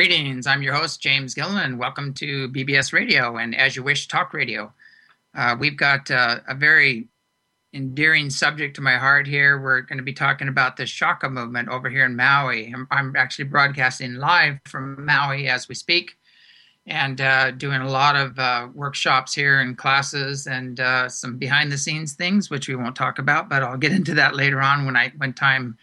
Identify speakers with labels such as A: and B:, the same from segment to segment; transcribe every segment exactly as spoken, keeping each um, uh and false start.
A: Greetings. I'm your host, James Gilliland. Welcome to B B S Radio and As You Wish Talk Radio. Uh, we've got uh, a very endearing subject to my heart here. We're going to be talking about the Shaka movement over here in Maui. I'm, I'm actually broadcasting live from Maui as we speak and uh, doing a lot of uh, workshops here and classes and uh, some behind the scenes things, which we won't talk about, but I'll get into that later on when I when time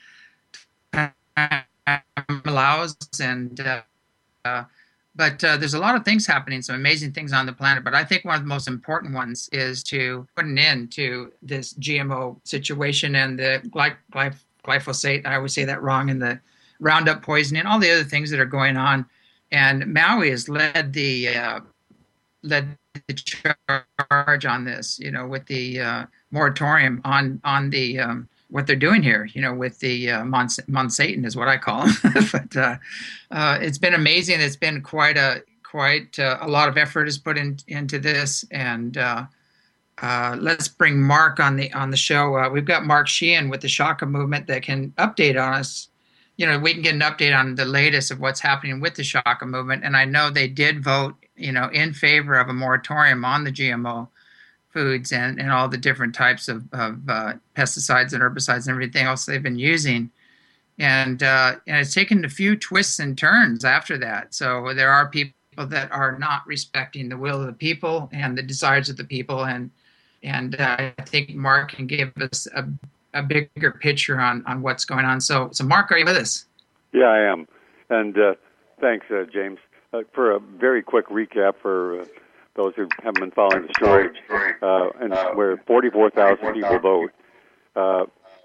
A: allows. And uh, Uh, but uh, there's a lot of things happening, some amazing things on the planet. But I think one of the most important ones is to put an end to this G M O situation and the gly- gly- glyphosate. I always say that wrong, and the Roundup poisoning, all the other things that are going on. And Maui has led the uh, led the charge on this, you know, with the uh, moratorium on on the um, what they're doing here, you know, with the uh, Mons- Monsatan is what I call them. but uh, uh, it's been amazing. It's been quite a quite uh, a lot of effort is put in, into this, and uh, uh, let's bring Mark on the on the show. Uh, we've got Mark Sheehan with the Shaka movement that can update on us. You know, we can get an update on the latest of what's happening with the Shaka movement. And I know they did vote, you know, in favor of a moratorium on the G M O foods and, and all the different types of, of uh, pesticides and herbicides and everything else they've been using. And, uh, and it's taken a few twists and turns after that. So there are people that are not respecting the will of the people and the desires of the people. And and uh, I think Mark can give us a, a bigger picture on, on what's going on. So, so Mark, are you with us?
B: Yeah, I am. And uh, thanks, uh, James. Uh, for a very quick recap for uh, those who haven't been following the story, uh, and where forty-four thousand people vote, uh,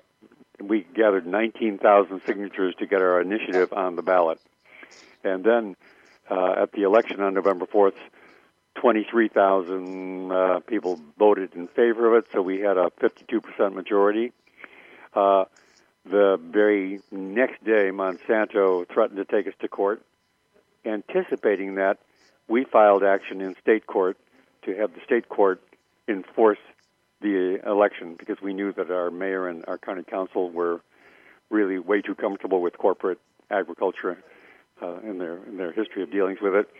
B: we gathered nineteen thousand signatures to get our initiative on the ballot. And then uh, at the election on November fourth, twenty-three thousand uh, people voted in favor of it, so we had a fifty-two percent majority. Uh, the very next day, Monsanto threatened to take us to court. Anticipating that, we filed action in state court to have the state court enforce the election because we knew that our mayor and our county council were really way too comfortable with corporate agriculture uh, in their in their history of dealings with it.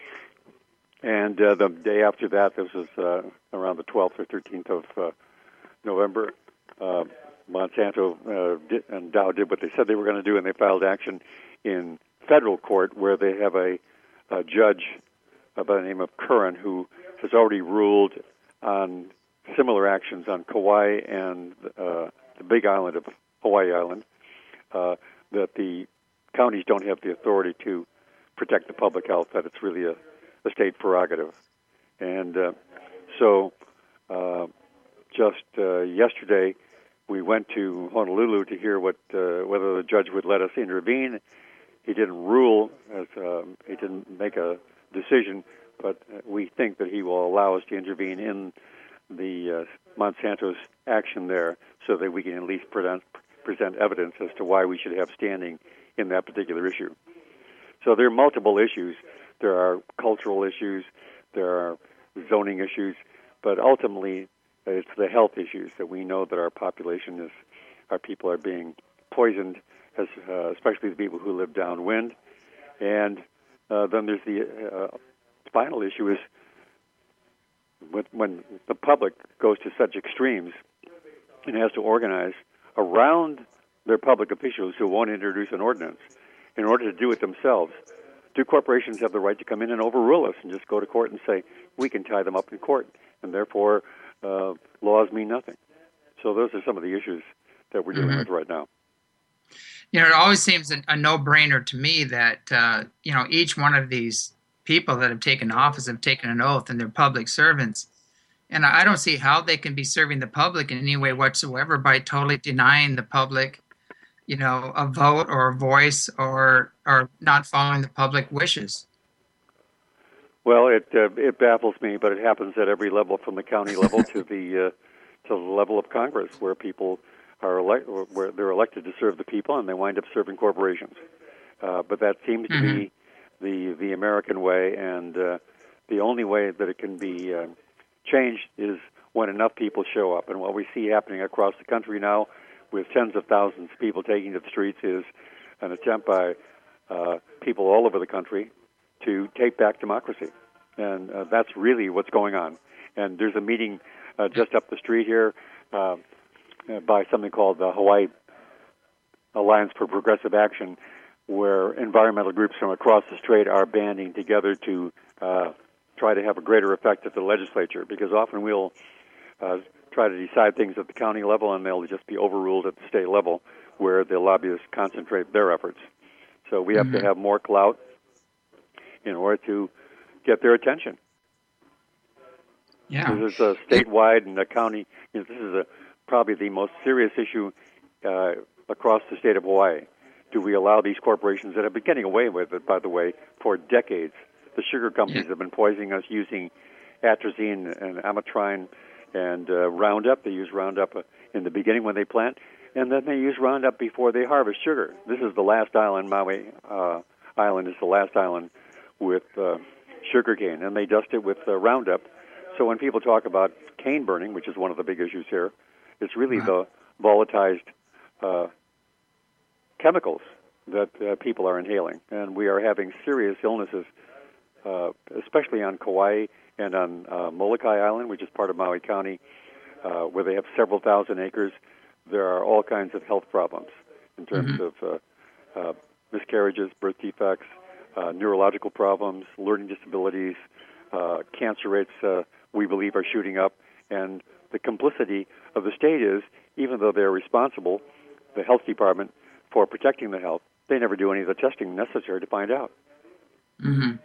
B: And uh, the day after that, this was uh, around the twelfth or thirteenth of uh, November, uh, Monsanto uh, did, and Dow did what they said they were going to do, and they filed action in federal court where they have a, a judge uh, by the name of Curran who has already ruled on similar actions on Kauai and uh, the Big Island of Hawaii Island, uh, that the counties don't have the authority to protect the public health, that it's really a the state prerogative. And uh, so uh, just uh, yesterday, we went to Honolulu to hear what uh, whether the judge would let us intervene. He didn't rule, as uh, he didn't make a decision, but we think that he will allow us to intervene in the uh, Monsanto's action there so that we can at least present, present evidence as to why we should have standing in that particular issue. So there are multiple issues. There are cultural issues, there are zoning issues, but ultimately it's the health issues that we know that our population is, our people are being poisoned, as, uh, especially the people who live downwind. And uh, then there's the uh, final issue is when, when the public goes to such extremes and has to organize around their public officials who won't introduce an ordinance in order to do it themselves. Do corporations have the right to come in and overrule us and just go to court and say, we can tie them up in court, and therefore uh, laws mean nothing? So those are some of the issues that we're dealing mm-hmm. with right now.
A: You know, it always seems a, a no-brainer to me that, uh, you know, each one of these people that have taken office have taken an oath and they're public servants. And I don't see how they can be serving the public in any way whatsoever by totally denying the public, you know, a vote or a voice or or not following the public wishes.
B: Well, it uh, it baffles me, but it happens at every level, from the county level to the uh, to the level of Congress, where people are elect, where they're elected to serve the people, and they wind up serving corporations. Uh, but that seems to mm-hmm. be the the American way, and uh, the only way that it can be uh, changed is when enough people show up. And what we see happening across the country now, with tens of thousands of people taking to the streets, is an attempt by uh, people all over the country to take back democracy. And uh, that's really what's going on. And there's a meeting uh, just up the street here uh, by something called the Hawaii Alliance for Progressive Action, where environmental groups from across the strait are banding together to uh, try to have a greater effect at the legislature, because often we'll uh, try to decide things at the county level and they'll just be overruled at the state level where the lobbyists concentrate their efforts. So we have mm-hmm. to have more clout in order to get their attention.
A: Yeah.
B: This is a statewide and a county, you know, this is a, probably the most serious issue uh, across the state of Hawaii. Do we allow these corporations that have been getting away with it, by the way, for decades? The sugar companies yeah. have been poisoning us using atrazine and amitrine and uh, Roundup. They use Roundup uh, in the beginning when they plant, and then they use Roundup before they harvest sugar. This is the last island, Maui uh, Island is the last island with uh, sugarcane, and they dust it with uh, Roundup. So when people talk about cane burning, which is one of the big issues here, it's really right. the volatilized uh, chemicals that uh, people are inhaling. And we are having serious illnesses, uh, especially on Kauai and on uh, Molokai Island, which is part of Maui County, uh, where they have several thousand acres. There are all kinds of health problems in terms mm-hmm. of uh, uh, miscarriages, birth defects, uh, neurological problems, learning disabilities, uh, cancer rates uh, we believe are shooting up. And the complicity of the state is, even though they're responsible, the health department, for protecting the health, they never do any of the testing necessary to find out.
A: Mm-hmm.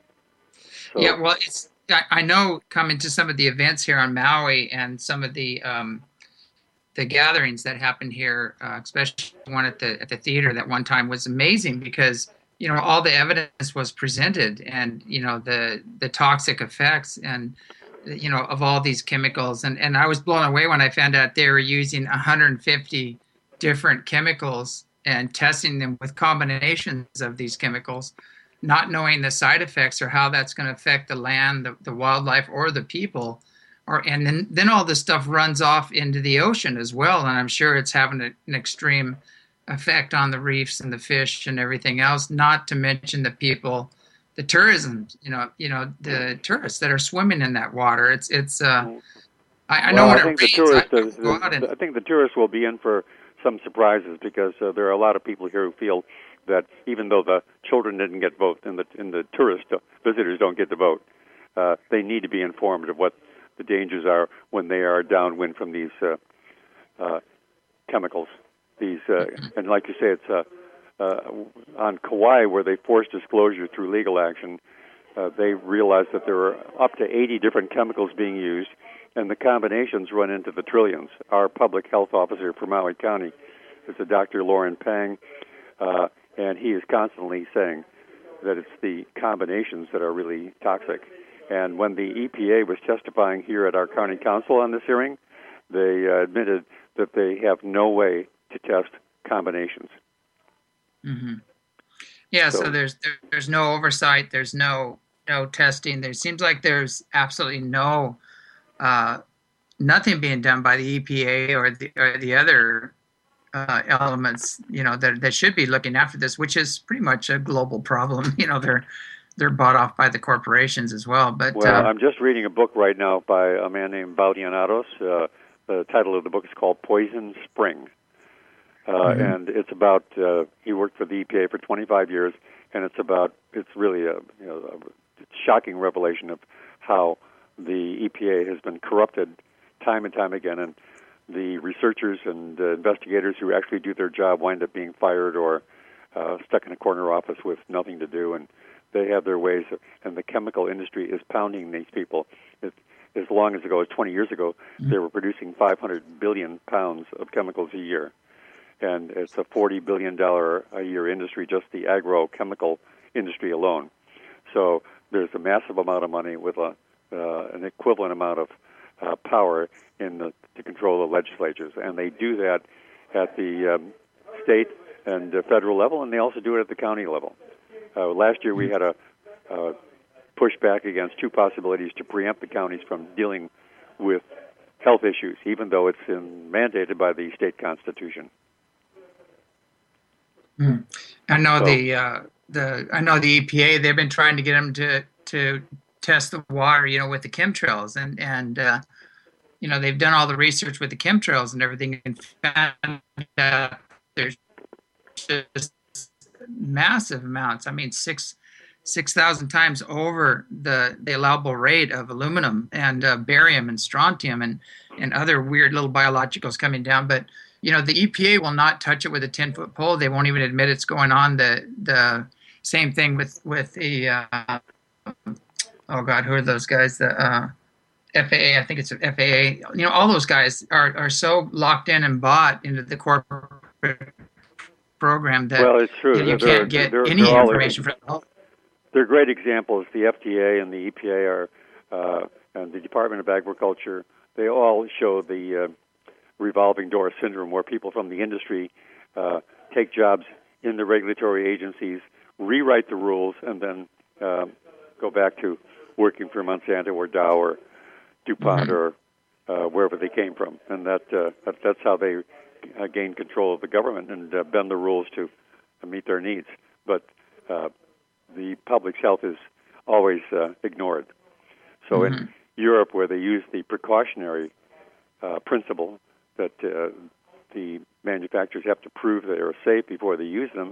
A: So, yeah, well, it's I, I know coming to some of the events here on Maui and some of the um, the gatherings that happened here, uh, especially one at the at the theater that one time was amazing because you know all the evidence was presented and you know the the toxic effects and you know of all these chemicals and and I was blown away when I found out they were using one hundred fifty different chemicals and testing them with combinations of these chemicals, not knowing the side effects or how that's going to affect the land, the, the wildlife, or the people. Or and then, then all this stuff runs off into the ocean as well. And I'm sure it's having a, an extreme effect on the reefs and the fish and everything else, not to mention the people, the tourism, you know, you know, the tourists that are swimming in that water. It's, it's, uh, I, I know
B: well,
A: when
B: I think
A: it
B: the
A: rains,
B: tourists,
A: I,
B: is,
A: go out and,
B: I think the tourists will be in for some surprises because uh, there are a lot of people here who feel that even though the children didn't get vote and the and the tourist uh, visitors don't get to vote, uh, they need to be informed of what the dangers are when they are downwind from these uh, uh, chemicals. These uh, and like you say, it's uh, uh, on Kauai where they forced disclosure through legal action. Uh, they realized that there were up to eighty different chemicals being used, and the combinations run into the trillions. Our public health officer for Maui County is a Doctor Lauren Pang, uh, and he is constantly saying that it's the combinations that are really toxic. And when the E P A was testifying here at our county council on this hearing, they uh, admitted that they have no way to test combinations.
A: Mm-hmm. Yeah, so, so there's there, there's no oversight, there's no no testing. There seems like there's absolutely no uh, nothing being done by the E P A or the or the other uh, elements, you know, that that should be looking after this, which is pretty much a global problem. You know, they're they're bought off by the corporations as well. But
B: well,
A: uh,
B: I'm just reading a book right now by a man named Baudianatos. Uh, the title of the book is called Poison Spring. Uh, mm-hmm. And it's about, uh, he worked for the E P A for twenty-five years, and it's about, it's really a, you know, a shocking revelation of how the E P A has been corrupted time and time again, and the researchers and uh, investigators who actually do their job wind up being fired or uh, stuck in a corner office with nothing to do, and they have their ways, of, and the chemical industry is pounding these people. It, as long as ago as twenty years ago, mm-hmm. they were producing five hundred billion pounds of chemicals a year. And it's a forty billion dollars a year industry, just the agrochemical industry alone. So there's a massive amount of money with a, uh, an equivalent amount of uh, power in the, to control the legislatures. And they do that at the um, state and uh, federal level, and they also do it at the county level. Uh, last year we had a uh, pushback against two possibilities to preempt the counties from dealing with health issues, even though it's in, mandated by the state constitution.
A: Mm. I know so, the uh, the I know the E P A, they've been trying to get them to to test the water, you know, with the chemtrails, and and uh, you know, they've done all the research with the chemtrails and everything, and found that there's just massive amounts. I mean, six six thousand times over the the allowable rate of aluminum and uh, barium and strontium and and other weird little biologicals coming down. But you know, the E P A will not touch it with a ten foot pole. They won't even admit it's going on. The the same thing with with the uh, oh god, who are those guys? The uh, F A A, I think it's F A A. You know, all those guys are are so locked in and bought into the corporate program that
B: well, it's true.
A: you, know, you
B: they're,
A: can't get
B: they're,
A: any
B: they're
A: information from them.
B: They're great examples. The F D A and the E P A are, uh, and the Department of Agriculture. They all show the uh, revolving door syndrome, where people from the industry uh, take jobs in the regulatory agencies, rewrite the rules, and then uh, go back to working for Monsanto or Dow or DuPont mm-hmm. or uh, wherever they came from. And that, uh, that that's how they uh, gain control of the government and uh, bend the rules to uh, meet their needs. But uh, the public's health is always uh, ignored. So mm-hmm. in Europe, where they use the precautionary uh, principle that uh, the manufacturers have to prove they are safe before they use them,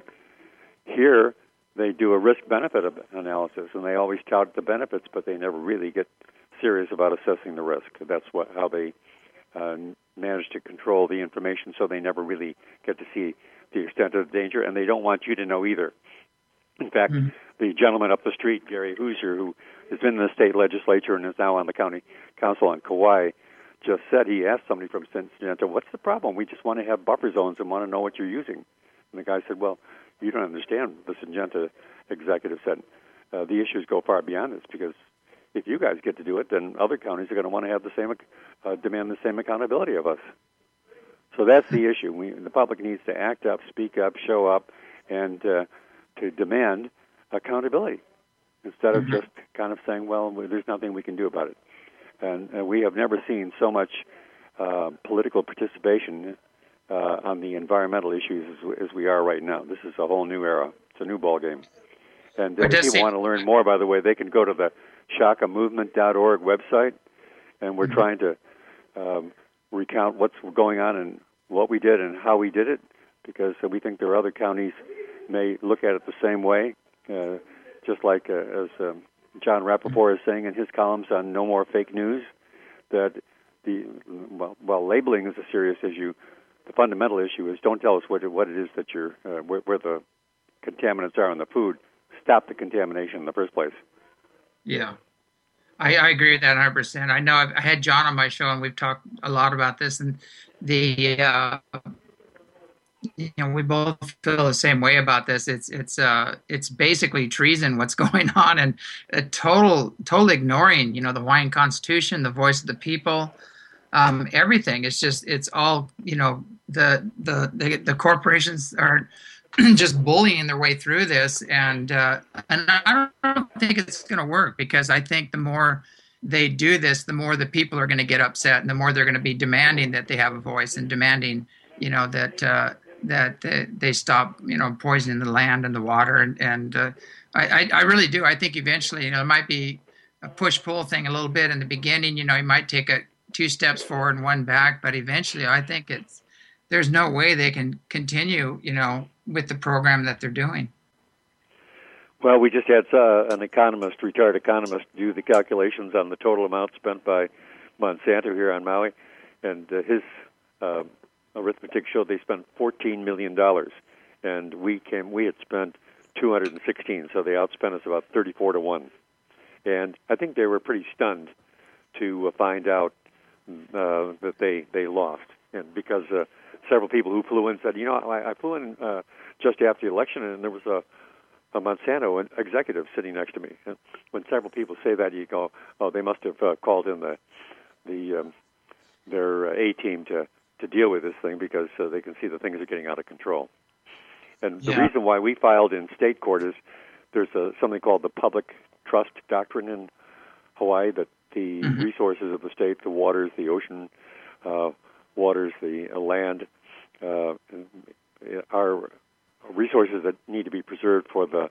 B: here they do a risk-benefit analysis, and they always tout the benefits, but they never really get serious about assessing the risk. That's what, how they uh, manage to control the information, so they never really get to see the extent of the danger, and they don't want you to know either. In fact, mm-hmm. the gentleman up the street, Gary Hoosier, who has been in the state legislature and is now on the county council on Kauai, just said, he asked somebody from Syngenta, what's the problem? We just want to have buffer zones and want to know what you're using. And the guy said, well, you don't understand. The Syngenta executive said, uh, the issues go far beyond this, because if you guys get to do it, then other counties are going to want to have the same, uh, demand the same accountability of us. So that's the issue. We, the public needs to act up, speak up, show up, and uh, to demand accountability instead of mm-hmm. just kind of saying, well, there's nothing we can do about it. And uh, we have never seen so much uh, political participation uh, on the environmental issues as, as we are right now. This is a whole new era. It's a new ballgame. And uh, if people want to learn more, by the way, they can go to the shaka movement dot org website, and we're mm-hmm. trying to um, recount what's going on and what we did and how we did it, because uh, we think there are other counties may look at it the same way, uh, just like uh, as um, John Rappaport is saying in his columns on No More Fake News, that the well, while labeling is a serious issue, the fundamental issue is don't tell us what it, what it is that you're uh, where, where the contaminants are in the food. Stop the contamination in the first place.
A: Yeah, I, I agree with that one hundred percent. I know I've, I had John on my show, and we've talked a lot about this, and the uh, you know, we both feel the same way about this. It's it's uh it's basically treason what's going on, and a total total ignoring, you know, the Hawaiian Constitution, the voice of the people, um, everything. It's just it's all, you know, the the the, the corporations are just bullying their way through this, and uh, and I don't think it's going to work, because I think the more they do this, the more the people are going to get upset, and the more they're going to be demanding that they have a voice and demanding, you know, that. Uh, that they, they stop, you know, poisoning the land and the water. And, and uh, I, I really do. I think eventually, you know, it might be a push-pull thing a little bit in the beginning. You know, you might take a two steps forward and one back, but eventually I think it's, there's no way they can continue, you know, with the program that they're doing.
B: Well, we just had uh, an economist, retired economist, do the calculations on the total amount spent by Monsanto here on Maui, and uh, his uh, arithmetic showed they spent fourteen million dollars, and we came. We had spent two hundred sixteen, so they outspent us about thirty-four to one. And I think they were pretty stunned to uh, find out uh, that they, they lost, and because uh, several people who flew in said, you know, I, I flew in uh, just after the election, and there was a, a Monsanto executive sitting next to me. And when several people say that, you go, oh, they must have uh, called in the the um, their uh, A team to. to deal with this thing, because uh, they can see that things are getting out of control. And the yeah. reason why we filed in state court is there's a, something called the public trust doctrine in Hawaii, that the mm-hmm. resources of the state, the waters, the ocean uh, waters, the uh, land, uh, are resources that need to be preserved for the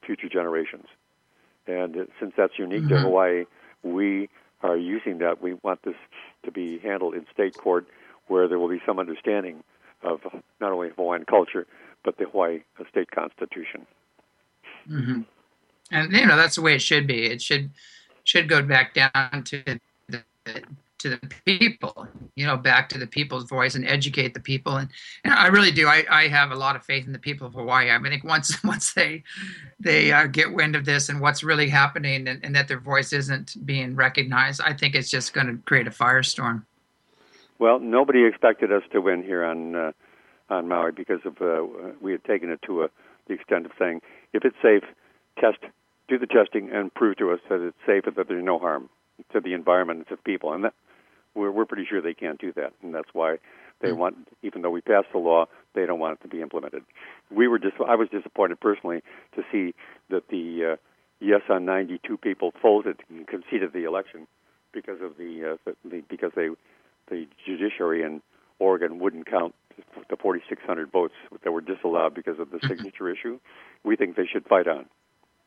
B: future generations. And uh, since that's unique
A: Mm-hmm.
B: to Hawaii, we are using that. We want this to be handled in state court where there will be some understanding of not only Hawaiian culture, but the Hawaii state constitution.
A: Mm-hmm. And you know that's the way it should be. It should should go back down to the to the people, you know, back to the people's voice and educate the people. And, and I really do. I, I have a lot of faith in the people of Hawaii. I think once once they they uh, get wind of this and what's really happening, and, and that their voice isn't being recognized, I think it's just going to create a firestorm.
B: Well, nobody expected us to win here on uh, on Maui because of uh, we had taken it to a, the extent of saying, if it's safe, test, do the testing, and prove to us that it's safe and that there's no harm to the environment and to people. And that, we're we're pretty sure they can't do that, and that's why they mm-hmm. want. Even though we passed the law, they don't want it to be implemented. We were just. I was disappointed personally to see that the uh, yes on ninety-two people folded and conceded the election because of the, uh, the, the because they. The judiciary in Oregon wouldn't count the forty-six hundred votes that were disallowed because of the signature issue. We think they should fight on.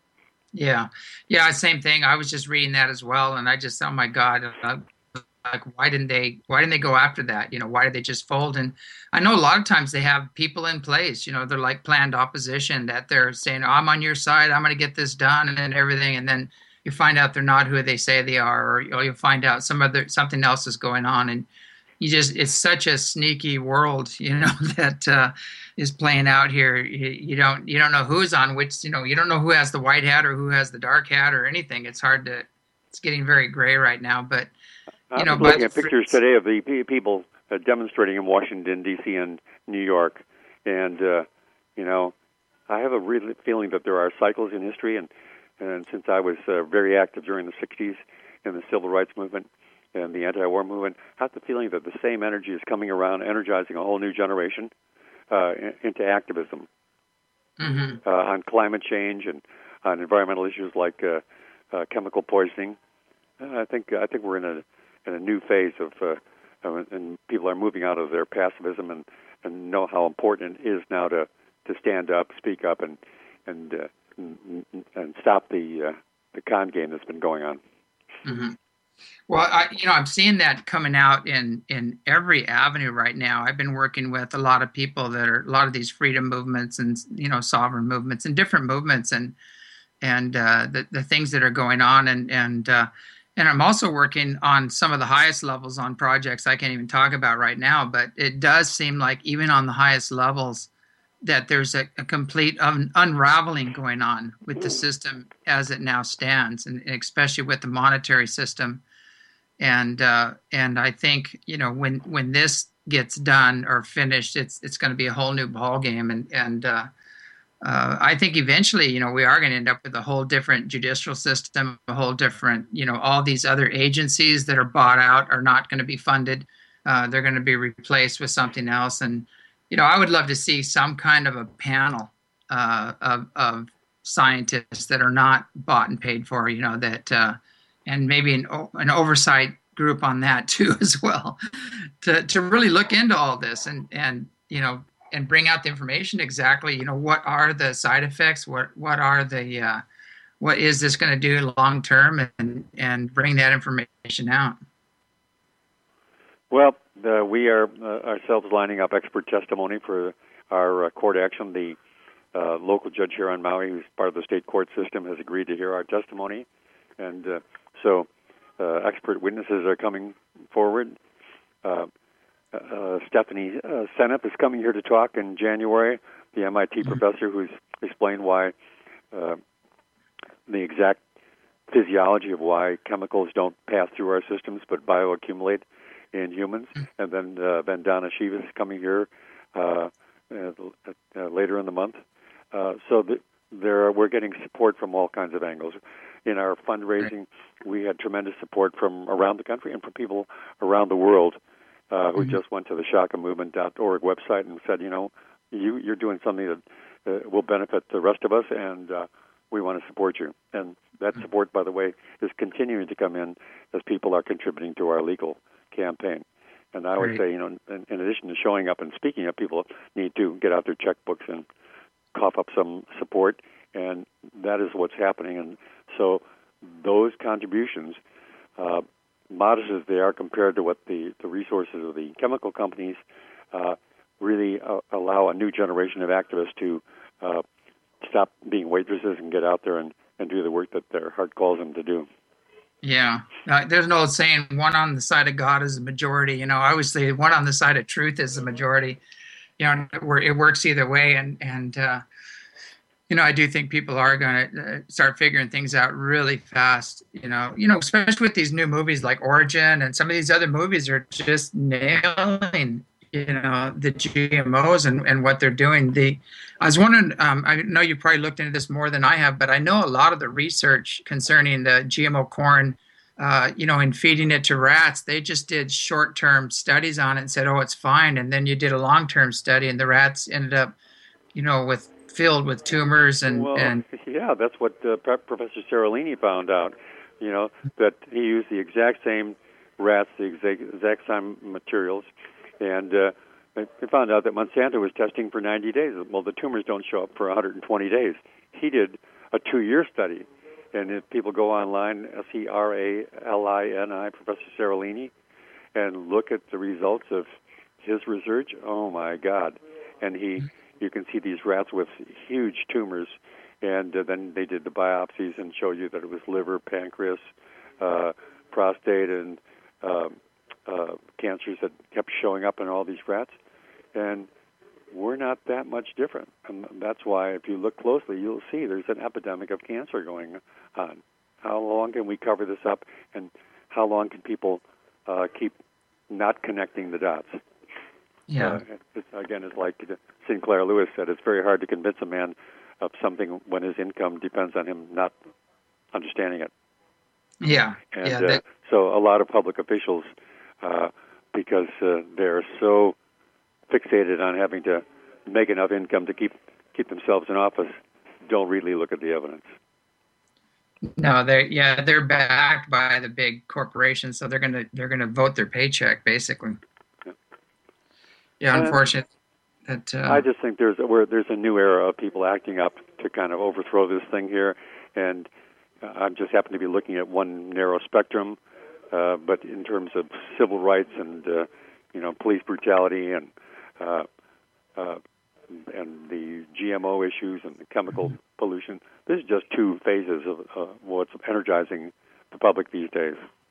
A: Yeah, yeah, same thing. I was just reading that as well, and I just, oh my God, uh, like why didn't they? Why didn't they go after that? You know, why did they just fold? And I know a lot of times they have people in place. You know, they're like planned opposition that they're saying, oh, "I'm on your side. I'm going to get this done," and everything, and then you find out they're not who they say they are, or, or you'll find out some other something else is going on, and you just—it's such a sneaky world, you know, that uh, is playing out here. You, you don't you don't know who's on which, you know, you don't know who has the white hat or who has the dark hat or anything. It's hard to. It's getting very gray right now, but you
B: I'm
A: know,
B: looking
A: but
B: at pictures today of the people uh, demonstrating in Washington D C and New York, and uh, you know, I have a real feeling that there are cycles in history and. And since I was uh, very active during the sixties in the civil rights movement and the anti-war movement, I have the feeling that the same energy is coming around, energizing a whole new generation uh, into activism
A: mm-hmm.
B: uh, on climate change and on environmental issues like uh, uh, chemical poisoning. And I think I think we're in a in a new phase of, uh, and people are moving out of their passivism and, and know how important it is now to, to stand up, speak up, and and uh, and stop the uh, the con game that's been going on.
A: Mm-hmm. Well, I, you know, I'm seeing that coming out in in every avenue right now. I've been working with a lot of people that are a lot of these freedom movements and you know sovereign movements and different movements and and uh, the the things that are going on and and uh, and I'm also working on some of the highest levels on projects I can't even talk about right now. But it does seem like even on the highest levels, that there's a, a complete un- unraveling going on with the system as it now stands, and especially with the monetary system. And uh, and I think you know when when this gets done or finished, it's it's going to be a whole new ball game. And and uh, uh, I think eventually, you know, we are going to end up with a whole different judicial system, a whole different, you know, all these other agencies that are bought out are not going to be funded. Uh, they're going to be replaced with something else. And you know, I would love to see some kind of a panel uh, of, of scientists that are not bought and paid for, you know, that, uh, and maybe an, an oversight group on that too as well, to, to really look into all this and, and, you know, and bring out the information exactly, you know, what are the side effects, what, what are the, uh, what is this going to do long term, and, and bring that information out.
B: Well, uh, we are uh, ourselves lining up expert testimony for our uh, court action. The uh, local judge here on Maui, who's part of the state court system, has agreed to hear our testimony. And uh, so uh, expert witnesses are coming forward. Uh, uh, Stephanie uh, Senep is coming here to talk in January, the M I T mm-hmm. professor who's explained why uh, the exact physiology of why chemicals don't pass through our systems but bioaccumulate in humans. And then uh, Vandana Shiva is coming here uh, uh, uh, later in the month. Uh, so the, there are, we're getting support from all kinds of angles. In our fundraising, we had tremendous support from around the country and from people around the world uh, who mm-hmm. just went to the shaka movement dot org website and said, you know, you, you're doing something that uh, will benefit the rest of us, and uh, we want to support you. And that support, by the way, is continuing to come in as people are contributing to our legal campaign. And I always
A: Great.
B: say, you know, in, in addition to showing up and speaking up, people need to get out their checkbooks and cough up some support and that is what's happening. And so those contributions, uh, modest as they are compared to what the, the resources of the chemical companies, uh, really uh, allow a new generation of activists to uh, stop being waitresses and get out there and, and do the work that their heart calls them to do.
A: Yeah. Uh, there's an old saying, one on the side of God is the majority. You know, I always say one on the side of truth is the majority. You know, it, it works either way. And, and uh, you know, I do think people are going to uh, start figuring things out really fast, you know, you know, especially with these new movies like Origin, and some of these other movies are just nailing, you know, the G M Os and, and what they're doing. The, I was wondering, um, I know you probably looked into this more than I have, but I know a lot of the research concerning the G M O corn, uh, you know, in feeding it to rats, they just did short-term studies on it and said, oh, it's fine. And then you did a long-term study and the rats ended up, you know, with filled with tumors and
B: well,
A: and
B: yeah, that's what uh, Professor Seralini found out. You know, that he used the exact same rats, the exact, exact same materials, and uh, they found out that Monsanto was testing for ninety days. Well, the tumors don't show up for one hundred twenty days. He did a two-year study, and if people go online, S E R A L I N I, Professor Seralini, and look at the results of his research, oh my God! And he. You can see these rats with huge tumors, and uh, then they did the biopsies and showed you that it was liver, pancreas, uh, prostate, and uh, uh, cancers that kept showing up in all these rats. And we're not that much different. And that's why if you look closely, you'll see there's an epidemic of cancer going on. How long can we cover this up, and how long can people uh, keep not connecting the dots?
A: Yeah.
B: Uh, it's, again, it's like Sinclair Lewis said, it's very hard to convince a man of something when his income depends on him not understanding it.
A: Yeah.
B: And
A: yeah,
B: uh,
A: that,
B: so a lot of public officials, uh, because uh, they're so fixated on having to make enough income to keep keep themselves in office, don't really look at the evidence.
A: No, they're yeah, they're backed by the big corporations, so they're gonna they're gonna vote their paycheck basically. Yeah,
B: And
A: unfortunate. That, uh,
B: I just think there's a, where there's a new era of people acting up to kind of overthrow this thing here, and uh, I just happen to be looking at one narrow spectrum, uh, but in terms of civil rights and uh, you know police brutality and uh, uh, and the G M O issues and the chemical mm-hmm. pollution, this is just two phases of uh, what's energizing the public these days,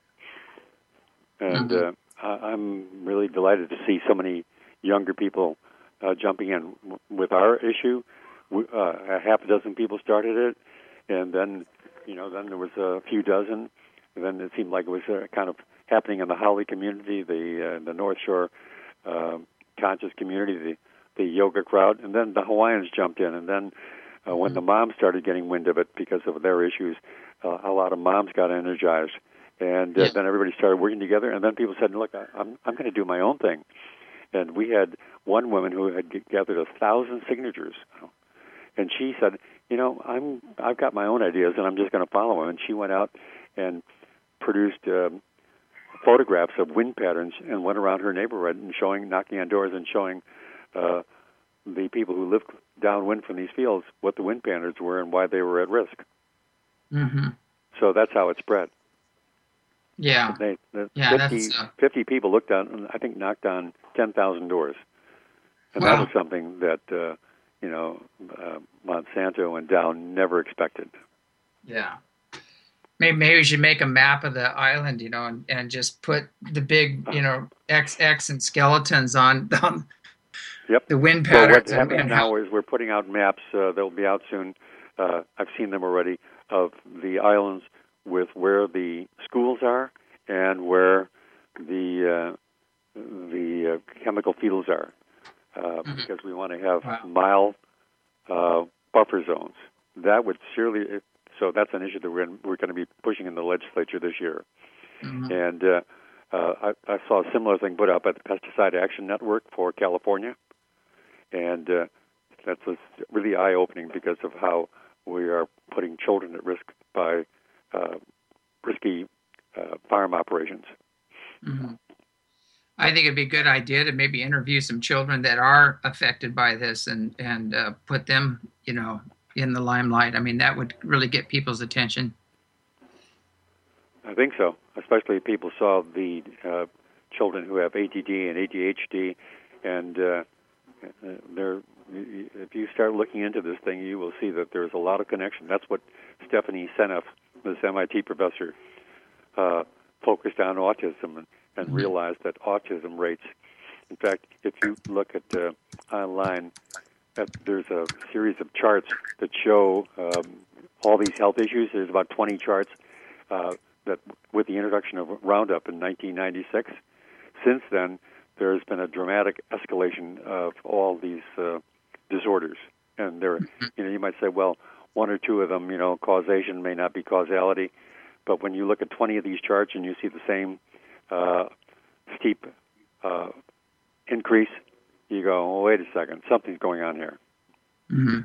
B: and mm-hmm. uh, I'm really delighted to see so many younger people uh, jumping in with our issue. Uh, a half a dozen people started it, and then, you know, then there was a few dozen, and then it seemed like it was uh, kind of happening in the Holly community, the uh, the North Shore uh, conscious community, the the yoga crowd, and then the Hawaiians jumped in, and then uh, when the moms started getting wind of it because of their issues, uh, a lot of moms got energized, and uh, yeah. then everybody started working together, and then people said, "Look, I, I'm I'm going to do my own thing." And we had one woman who had gathered a thousand signatures, and she said, "You know, I'm I've got my own ideas, and I'm just going to follow them." And she went out and produced um, photographs of wind patterns and went around her neighborhood and showing, knocking on doors and showing uh, the people who lived downwind from these fields what the wind patterns were and why they were at risk.
A: Mm-hmm.
B: So that's how it spread.
A: Yeah.
B: They, the
A: yeah
B: fifty,
A: that's, uh...
B: fifty people looked on, I think, knocked on ten thousand doors. And
A: wow.
B: that was something that, uh, you know, uh, Monsanto and Dow never expected.
A: Yeah. Maybe, maybe we should make a map of the island, you know, and, and just put the big, you know, X X and skeletons on, on
B: yep.
A: the wind
B: patterns.
A: patterns.
B: So what happens
A: and,
B: now is we're putting out maps. Uh, they'll be out soon. Uh, I've seen them already, of the islands with where the schools are and where the uh, the uh, chemical fields are, uh, mm-hmm. because we want to have
A: wow.
B: mile uh, buffer zones. That would surely. So that's an issue that we're, in, we're going to be pushing in the legislature this year.
A: Mm-hmm.
B: And uh, uh, I, I saw a similar thing put up at the Pesticide Action Network for California, and uh, that was really eye-opening because of how we are putting children at risk by uh, risky uh, farm operations.
A: Mm-hmm. I think it'd be a good idea to maybe interview some children that are affected by this and and uh, put them, you know, in the limelight. I mean, that would really get people's attention.
B: I think so, especially if people saw the uh, children who have A D D and A D H D, and uh, they're, if you start looking into this thing, you will see that there's a lot of connection. That's what Stephanie Seneff, this M I T professor, uh, focused on autism and, and mm-hmm. realized that autism rates, in fact, if you look at uh, online, that there's a series of charts that show um, all these health issues. There's about twenty charts uh, that, with the introduction of Roundup in nineteen ninety-six, since then there's been a dramatic escalation of all these uh, disorders. And there, you know, you might say, well, one or two of them, you know, causation may not be causality, but when you look at twenty of these charts and you see the same uh, steep uh, increase, you go, well, wait a second, something's going on here.
A: Mm-hmm.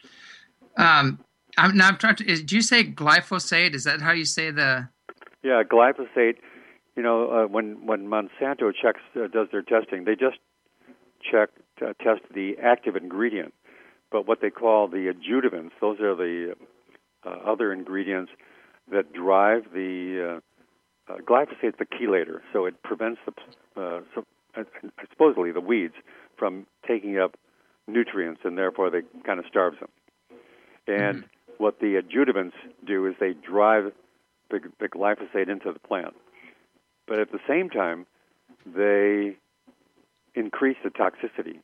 A: Um, I'm now I'm trying to. Is, do you say glyphosate? Is that how you say the?
B: Yeah, glyphosate. You know, uh, when when Monsanto checks uh, does their testing, they just check uh, test the active ingredient, but what they call the adjuvants, those are the uh, other ingredients that drive the uh, uh, glyphosate, the chelator, so it prevents the uh, so, uh, supposedly the weeds from taking up nutrients, and therefore they kind of starves them. And mm-hmm. what the adjuvants do is they drive the, the glyphosate into the plant. But at the same time, they increase the toxicity.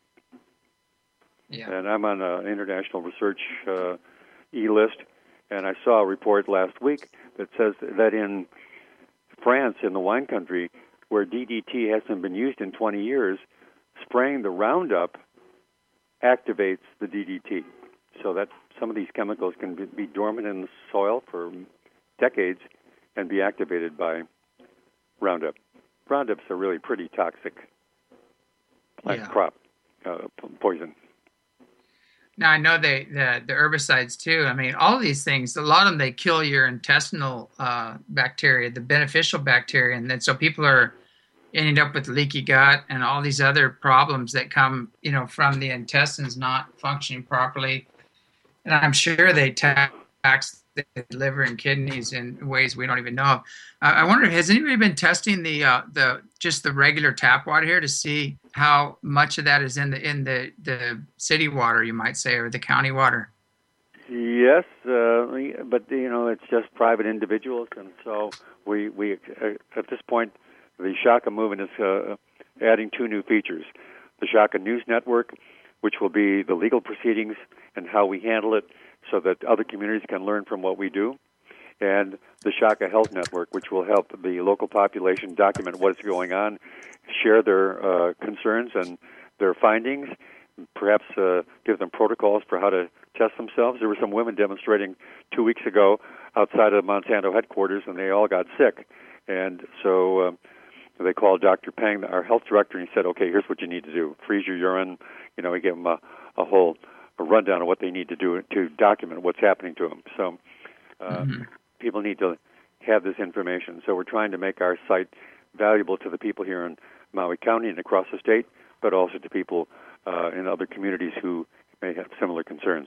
A: Yeah.
B: And I'm on an international research uh, e-list, and I saw a report last week that says that in France, in the wine country, where D D T hasn't been used in twenty years, spraying the Roundup activates the D D T. So that some of these chemicals can be, be dormant in the soil for decades and be activated by Roundup. Roundup's a really pretty toxic plant
A: yeah.
B: crop uh, poison.
A: Now, I know they the, the herbicides, too. I mean, all of these things, a lot of them, they kill your intestinal uh, bacteria, the beneficial bacteria. And then so people are ending up with leaky gut and all these other problems that come, you know, from the intestines not functioning properly. And I'm sure they tax the liver and kidneys in ways we don't even know of. Uh, I wonder, has anybody been testing the uh, the just the regular tap water here to see how much of that is in the in the, the city water, you might say, or the county water?
B: Yes, uh, but you know it's just private individuals, and so we we uh, at this point the Shaka movement is uh, adding two new features: the Shaka News Network, which will be the legal proceedings and how we handle it, so that other communities can learn from what we do, and the Shaka Health Network, which will help the local population document what's going on, share their uh, concerns and their findings, perhaps uh, give them protocols for how to test themselves. There were some women demonstrating two weeks ago outside of Monsanto headquarters, and they all got sick. And so um, they called Doctor Peng, our health director, and he said, okay, here's what you need to do. Freeze your urine. You know, he gave them a, a whole a rundown of what they need to do to document what's happening to them. So uh, mm-hmm. people need to have this information. So we're trying to make our site valuable to the people here in Maui County and across the state, but also to people uh, in other communities who may have similar concerns.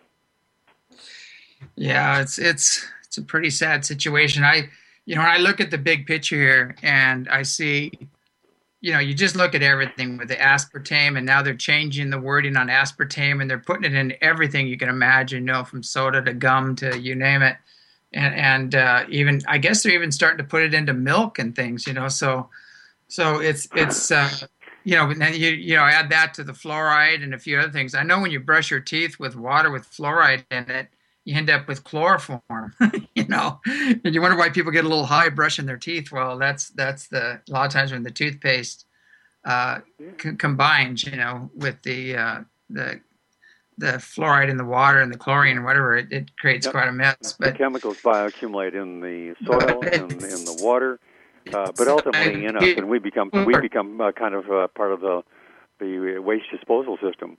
A: Yeah, it's it's it's a pretty sad situation. I, you know, when I look at the big picture here and I see, you know, you just look at everything with the aspartame, and now they're changing the wording on aspartame, and they're putting it in everything you can imagine, you know, from soda to gum to you name it. And and uh, even, I guess they're even starting to put it into milk and things, you know, so so it's, it's uh, you know, and then you, you know, add that to the fluoride and a few other things. I know when you brush your teeth with water with fluoride in it, you end up with chloroform, you know, and you wonder why people get a little high brushing their teeth. Well, that's that's the a lot of times when the toothpaste uh, c- combines, you know, with the uh, the the fluoride in the water and the chlorine and whatever, it, it creates yep. quite a mess. But
B: the chemicals bioaccumulate in the soil and in, in the water, uh, but ultimately in us, and we become we become uh, kind of uh, part of the the waste disposal system.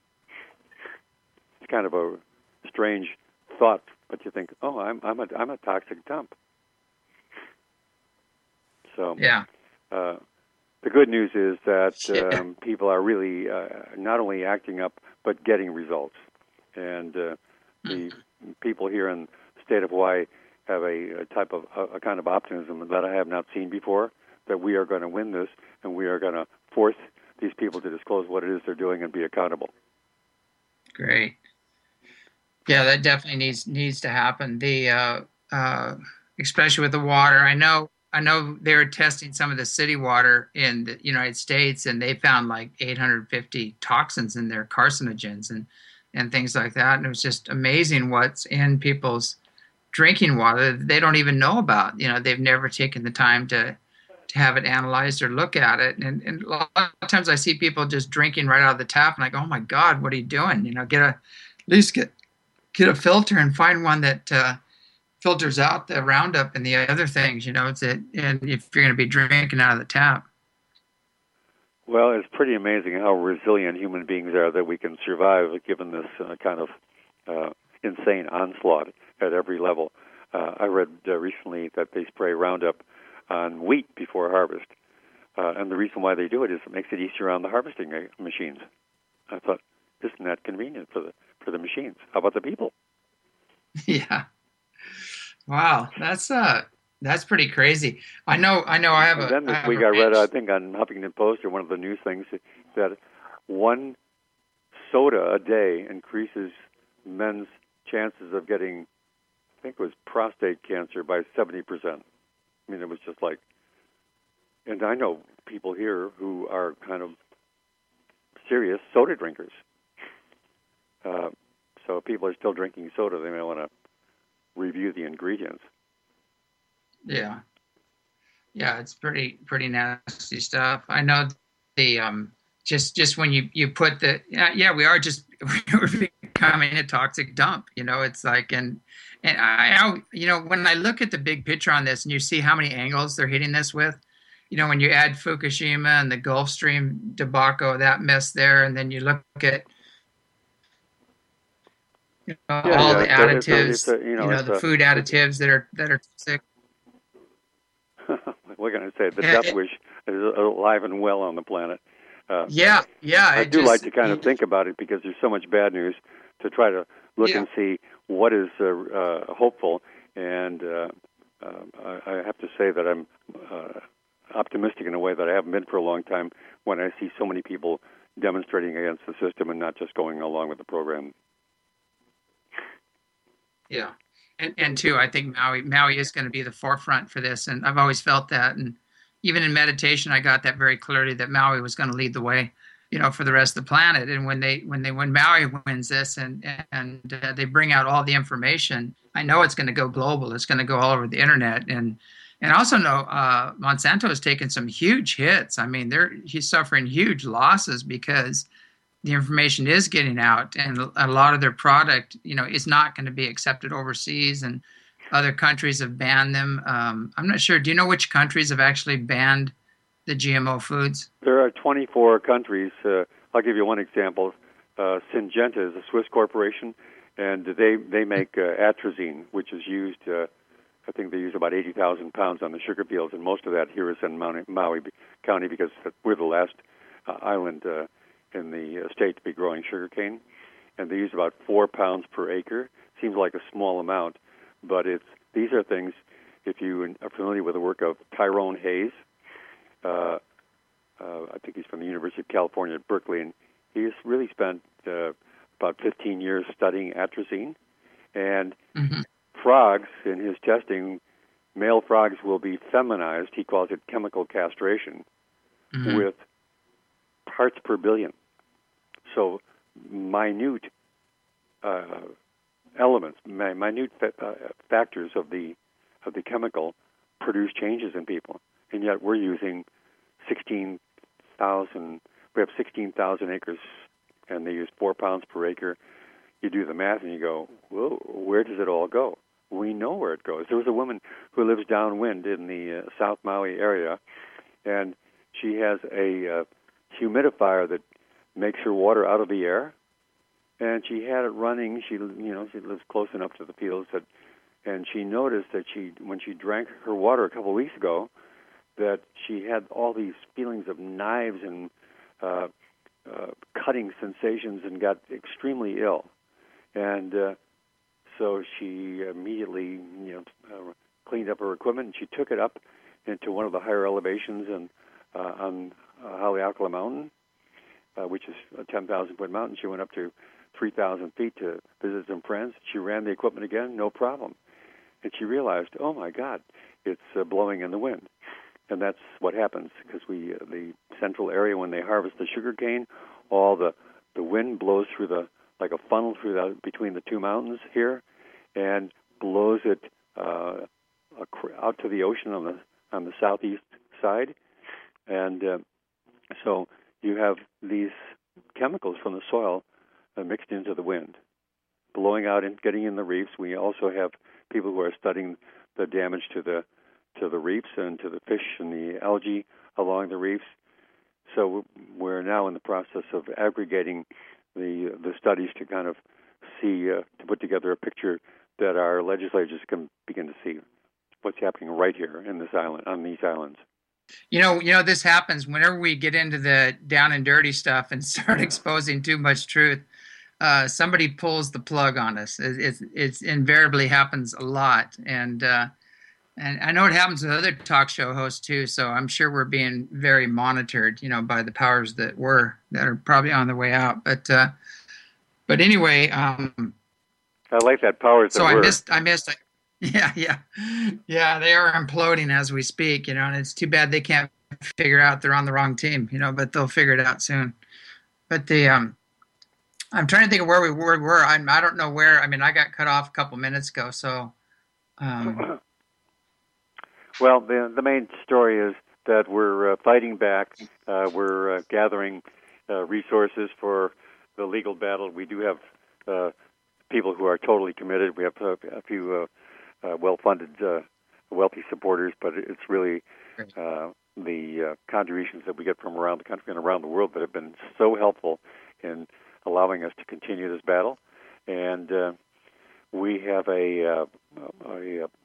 B: It's kind of a strange thought, but you think, oh, I'm I'm a I'm a toxic dump. So
A: yeah,
B: uh, the good news is that
A: yeah.
B: um, people are really uh, not only acting up but getting results, and uh, the people here in the state of Hawaii have a, a type of a, a kind of optimism that I have not seen before, that we are going to win this and we are going to force these people to disclose what it is they're doing and be accountable.
A: Great. Yeah, that definitely needs needs to happen. The uh, uh, especially with the water. I know I know they were testing some of the city water in the United States, and they found like eight hundred fifty toxins in there, carcinogens and and things like that. And it was just amazing what's in people's drinking water that they don't even know about. You know, they've never taken the time to to have it analyzed or look at it. And, and a lot of times I see people just drinking right out of the tap, and I go, "Oh my God, what are you doing? You know, get a at least get get a filter and find one that uh, filters out the Roundup and the other things." You know, it's it, and if you're going to be drinking out of the tap.
B: Well, it's pretty amazing how resilient human beings are, that we can survive given this uh, kind of uh, insane onslaught at every level. Uh, I read uh, recently that they spray Roundup on wheat before harvest, uh, and the reason why they do it is it makes it easier on the harvesting machines. I thought, isn't that convenient for the for the machines? How about the people?
A: Yeah. Wow, that's uh that's pretty crazy. I know I know I have
B: and
A: a
B: then this
A: I
B: week I read, I think on Huffington Post or one of the news things, that one soda a day increases men's chances of getting, I think it was prostate cancer, by seventy percent. I mean, it was just like, and I know people here who are kind of serious soda drinkers. Uh, so if people are still drinking soda, they may want to review the ingredients.
A: Yeah. Yeah, it's pretty pretty nasty stuff. I know the um just just when you you put the yeah, yeah we are just we're becoming a toxic dump, you know. It's like, and and I, I you know, when I look at the big picture on this and you see how many angles they're hitting this with, you know, when you add Fukushima and the Gulf Stream debacle, that mess there, and then you look at, you know,
B: Yeah,
A: all
B: yeah.
A: the
B: It's a, it's a,
A: additives,
B: it's a you know,
A: you know,
B: it's
A: the
B: a,
A: food additives that are that are toxic.
B: We're going to say the
A: Yeah,
B: death
A: it-
B: wish is alive and well on the planet. Uh,
A: Yeah, yeah.
B: I
A: I
B: do
A: just,
B: like to kind of think about it because there's so much bad news, to try to look
A: Yeah.
B: and see what is uh, uh, hopeful. And uh, uh, I I have to say that I'm uh, optimistic in a way that I haven't been for a long time when I see so many people demonstrating against the system and not just going along with the program.
A: Yeah, and and two, I think Maui Maui is going to be the forefront for this, and I've always felt that, and even in meditation, I got that very clearly, that Maui was going to lead the way, you know, for the rest of the planet. And when they when they when Maui wins this, and and uh, they bring out all the information, I know it's going to go global. It's going to go all over the internet, and and I also know uh, Monsanto has taken some huge hits. I mean, they're he's suffering huge losses because the information is getting out, and a lot of their product, you know, is not going to be accepted overseas, and other countries have banned them. Um, I'm not sure. Do you know which countries have actually banned the G M O foods?
B: There are twenty-four countries. Uh, I'll give you one example. Uh, Syngenta is a Swiss corporation, and they they make uh, atrazine, which is used. Uh, I think they use about eighty thousand pounds on the sugar fields, and most of that here is in Maui, Maui County, because we're the last uh, island uh, in the uh, state to be growing sugarcane, and they use about four pounds per acre. Seems like a small amount, but it's these are things. If you are familiar with the work of Tyrone Hayes, uh, uh, I think he's from the University of California at Berkeley, and he's really spent uh, about fifteen years studying atrazine. And
A: Mm-hmm.
B: frogs, in his testing, male frogs will be feminized. He calls it chemical castration,
A: Mm-hmm.
B: with parts per billion. So minute uh, elements, mi- minute fa- uh, factors of the of the chemical produce changes in people, and yet we're using sixteen thousand. We have sixteen thousand acres, and they use four pounds per acre. You do the math, and you go, "Whoa, where does it all go?" We know where it goes. There was a woman who lives downwind in the uh, South Maui area, and she has a uh, humidifier that makes her water out of the air, and she had it running. She, you know, she lives close enough to the fields that, and she noticed that she, when she drank her water a couple of weeks ago, that she had all these feelings of knives and uh, uh, cutting sensations, and got extremely ill. And uh, so she immediately, you know, uh, cleaned up her equipment, and she took it up into one of the higher elevations and uh, on uh, Haleakala Mountain, uh, which is a ten thousand foot mountain. She went up to three thousand feet to visit some friends. She ran the equipment again, no problem. And she realized, oh my God, it's uh, blowing in the wind. And that's what happens, because we, uh, the central area, when they harvest the sugar cane, all the, the wind blows through the, like a funnel through the, between the two mountains here, and blows it uh, out to the ocean on the on the southeast side. And uh, so you have these chemicals from the soil uh, mixed into the wind, blowing out and getting in the reefs. We also have people who are studying the damage to the to the reefs and to the fish and the algae along the reefs. So we're now in the process of aggregating the the studies to kind of see, uh, to put together a picture that our legislators can begin to see what's happening right here in this island, on these islands.
A: You know, you know, this happens whenever we get into the down and dirty stuff and start exposing too much truth. Uh, somebody pulls the plug on us. It, it's it's invariably happens a lot, and uh, and I know it happens with other talk show hosts too. So I'm sure we're being very monitored, you know, by the powers that were that are probably on the way out. But uh, but anyway, um,
B: I like that powers that
A: so
B: were.
A: I missed. I missed. Yeah, yeah, yeah. They are imploding as we speak, you know, and it's too bad they can't figure out they're on the wrong team, you know. But they'll figure it out soon. But the um, I'm trying to think of where we were. were. I I don't know where. I mean, I got cut off a couple minutes ago. So, um,
B: well, the the main story is that we're uh, fighting back. Uh, we're uh, gathering uh, resources for the legal battle. We do have uh, people who are totally committed. We have a, a few. Uh, Uh, well-funded, uh, wealthy supporters, but it's really uh, the uh, contributions that we get from around the country and around the world that have been so helpful in allowing us to continue this battle. And uh, we have a, uh, a, a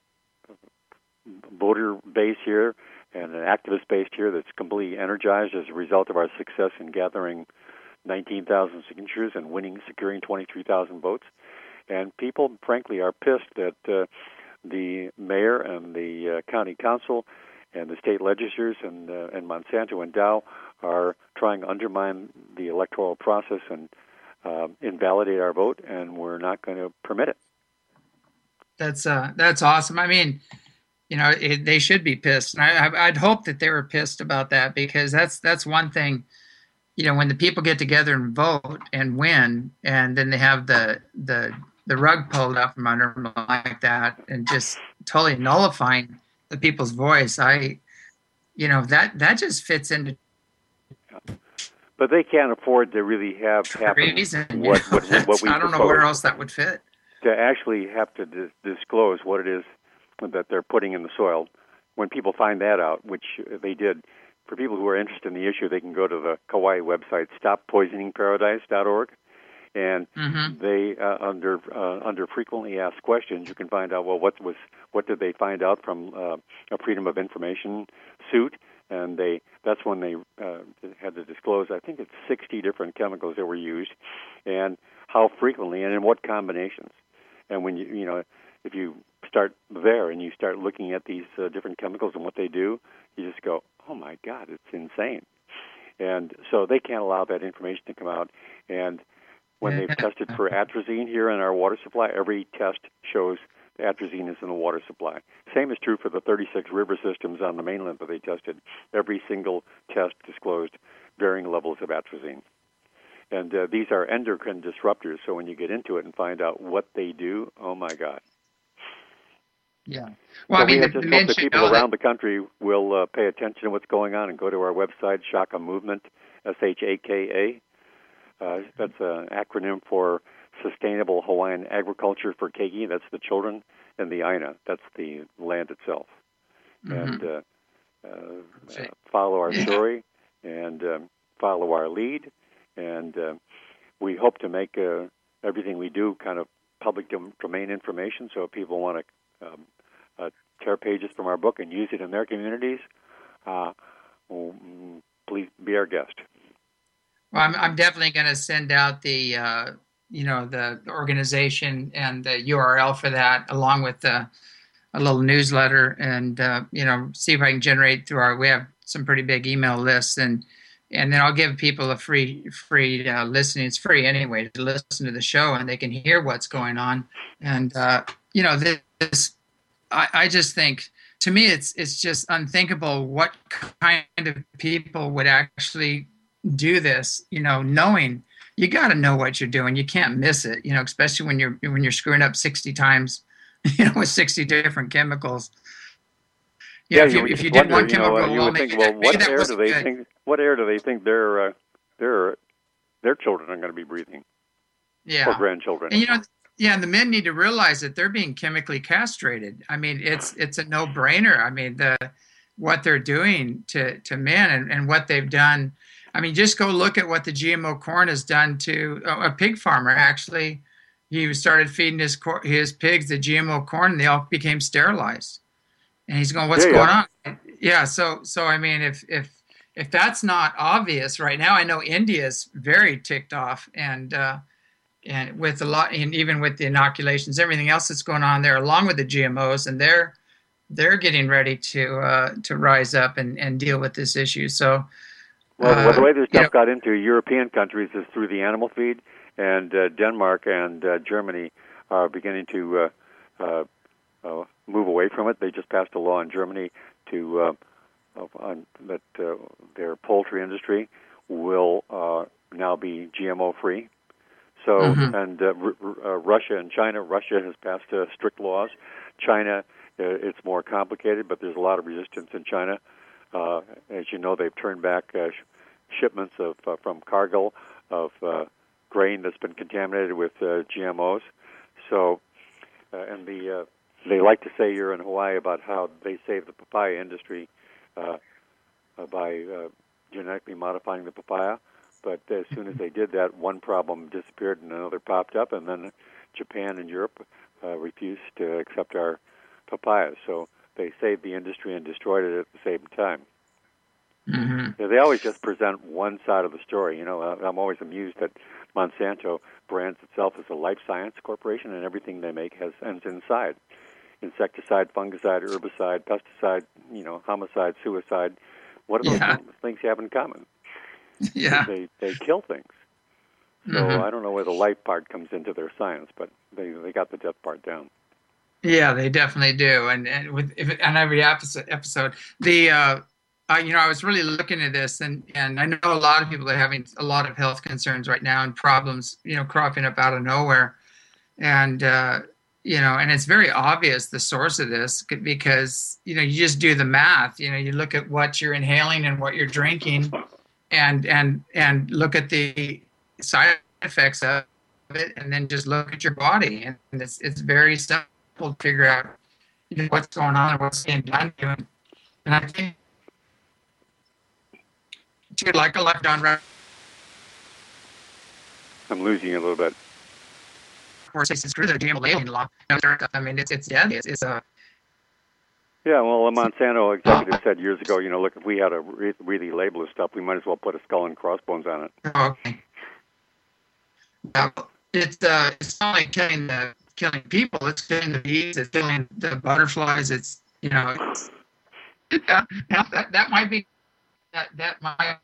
B: voter base here and an activist base here that's completely energized as a result of our success in gathering nineteen thousand signatures and winning, securing twenty-three thousand votes. And people, frankly, are pissed that uh, the mayor and the uh, county council and the state legislatures and, uh, and Monsanto and Dow are trying to undermine the electoral process and uh, invalidate our vote, and we're not going to permit it.
A: That's uh, that's awesome. I mean, you know, it, they should be pissed. And I, I'd hope that they were pissed about that, because that's that's one thing. You know, when the people get together and vote and win, and then they have the the the rug pulled out from under them like that, and just totally nullifying the people's voice. I, you know, that that just fits into.
B: But they can't afford to really have happen
A: reason,
B: what, what, what, what we
A: I don't
B: propose.
A: know where else that would fit.
B: To actually have to dis- disclose what it is that they're putting in the soil. When people find that out, which they did, for people who are interested in the issue, they can go to the Kauai website, stop poisoning paradise dot org. And
A: mm-hmm.
B: they uh, under uh, under frequently asked questions, you can find out, well, what was what did they find out from uh, a Freedom of Information suit, and they that's when they uh, had to disclose. I think it's sixty different chemicals that were used, and how frequently and in what combinations. And when you you know if you start there and you start looking at these uh, different chemicals and what they do, you just go, oh my God, it's insane. And so they can't allow that information to come out. And when they've tested for atrazine here in our water supply, every test shows atrazine is in the water supply. Same is true for the thirty-six river systems on the mainland that they tested. Every single test disclosed varying levels of atrazine. And uh, these are endocrine disruptors, so when you get into it and find out what they do, oh my God.
A: Yeah. Well,
B: so
A: I mean,
B: we
A: the,
B: just
A: the
B: hope that people around
A: that...
B: the country will uh, pay attention to what's going on and go to our website, Shaka Movement, S H A K A. Uh, that's an acronym for Sustainable Hawaiian Agriculture for Keiki. That's the children, and the Aina. That's the land itself. Mm-hmm. And uh, uh, uh, follow our yeah. story and um, follow our lead. And uh, we hope to make uh, everything we do kind of public domain information, so if people want to um, uh, tear pages from our book and use it in their communities, uh, please be our guest.
A: Well, I'm, I'm definitely going to send out the uh, you know, the, the organization and the U R L for that, along with the, a little newsletter, and uh, you know, see if I can generate through our. We have some pretty big email lists, and and then I'll give people a free free uh, listening. It's free anyway to listen to the show, and they can hear what's going on. And uh, you know, this I, I just think, to me, it's it's just unthinkable what kind of people would actually do this. You know, knowing you got to know what you're doing. You can't miss it. You know, especially when you're when you're screwing up sixty times. You know, with sixty different chemicals. You
B: Yeah,
A: know, if
B: you,
A: you
B: would
A: if you
B: just
A: did
B: wonder,
A: one
B: you know,
A: chemical,
B: uh, you
A: well,
B: would
A: maybe,
B: think, well,
A: maybe
B: what
A: that
B: air do
A: wasn't
B: they
A: good.
B: think? What air do they think their uh, their their children are going to be breathing?
A: Yeah,
B: Or grandchildren?
A: and you know, yeah, and the men need to realize that they're being chemically castrated. I mean, it's it's a no-brainer. I mean, the what they're doing to to men, and, and what they've done. I mean, just go look at what the G M O corn has done to a, a pig farmer. Actually, he started feeding his his pigs the G M O corn, and they all became sterilized. And he's going, "What's
B: Yeah,
A: going
B: yeah.
A: on?" Yeah, so so I mean, if if if that's not obvious right now, I know India's very ticked off, and uh, and with a lot, and even with the inoculations, everything else that's going on there, along with the G M Os, and they're they're getting ready to uh, to rise up and, and deal with this issue. So,
B: Well,
A: uh,
B: the way this
A: you
B: stuff
A: know,
B: got into European countries is through the animal feed, and uh, Denmark and uh, Germany are beginning to uh, uh, uh, move away from it. They just passed a law in Germany to uh, on, that uh, their poultry industry will uh, now be G M O free. So,
A: mhm.
B: and uh, R- R- uh, Russia and China, Russia has passed uh, strict laws. China, uh, it's more complicated, but there's a lot of resistance in China. Uh, as you know, they've turned back uh, sh- shipments of uh, from Cargill of uh, grain that's been contaminated with uh, G M Os. So, uh, and the uh, they like to say here in Hawaii about how they saved the papaya industry uh, uh, by uh, genetically modifying the papaya. But as soon as they did that, one problem disappeared and another popped up, and then Japan and Europe uh, refused to accept our papayas. So they saved the industry and destroyed it at the same time.
A: Mm-hmm.
B: You know, they always just present one side of the story. You know, I'm always amused that Monsanto brands itself as a life science corporation, and everything they make has ends inside: insecticide, fungicide, herbicide, pesticide, you know, homicide, suicide. What do those
A: Yeah.
B: things have in common?
A: Yeah.
B: They they kill things. So
A: Mhm.
B: I don't know where the life part comes into their science, but they they got the death part down.
A: Yeah, they definitely do. And and with if, on every episode, episode the uh, uh, you know, I was really looking at this, and and I know a lot of people are having a lot of health concerns right now and problems, you know, cropping up out of nowhere, and uh, you know, and it's very obvious the source of this, because you know, you just do the math. You know, you look at what you're inhaling and what you're drinking, and and and look at the side effects of it, and then just look at your body, and it's it's very simple to figure out, you know, what's going on and what's being done to it. And I think, too, like a left on right,
B: I'm losing you a little bit.
A: or say screw the G M O labeling law. I mean, it's it's deadly. It's, it's a
B: Yeah, well, a Monsanto executive said years ago, you know, look, if we had to re- really label this stuff, we might as well put a skull and crossbones on it.
A: okay. Yeah, it's uh, it's not like killing the killing people. It's killing the bees. It's killing the butterflies. It's, you know, it's, yeah, that that might be that that might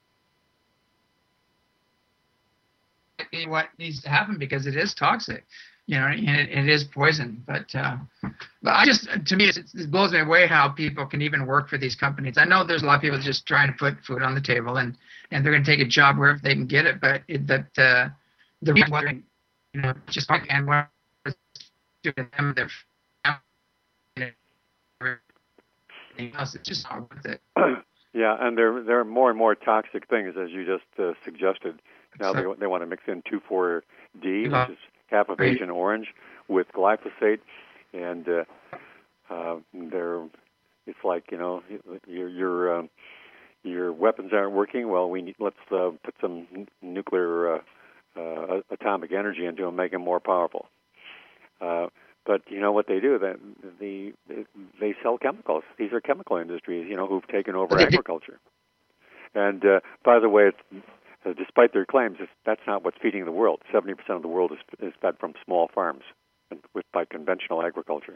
A: be what needs to happen, because it is toxic, you know, and it, it is poison. But uh, but I just, to me, it, it blows me away how people can even work for these companies. I know there's a lot of people just trying to put food on the table, and and they're going to take a job wherever they can get it. But it, that uh, the reason, you know, just like, and what to them, their family, everything else, it's just not worth it.
B: Yeah, and there there are more and more toxic things, as you just uh, suggested. Now they they want to mix in two four D, which is half of Agent Orange, with glyphosate, and uh, uh, they're it's like, you know, your your um, your weapons aren't working. Well, we need, let's uh, put some n- nuclear uh, uh, atomic energy into them, make them more powerful. Uh, But you know what they do? That the, the they sell chemicals. These are chemical industries, you know, who've taken over agriculture. And uh, by the way, it's, uh, despite their claims, it's, that's not what's feeding the world. seventy percent of the world is, is fed from small farms and with, by conventional agriculture.